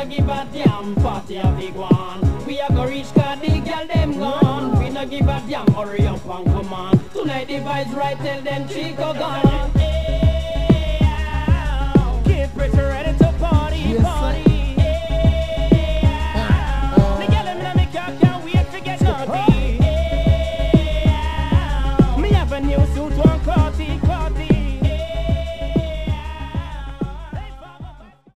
no give a damn, party a big one. We a go reach cause the girl them gone. We no give a damn, hurry up and come on. Tonight the vibes right, tell them Chico gone.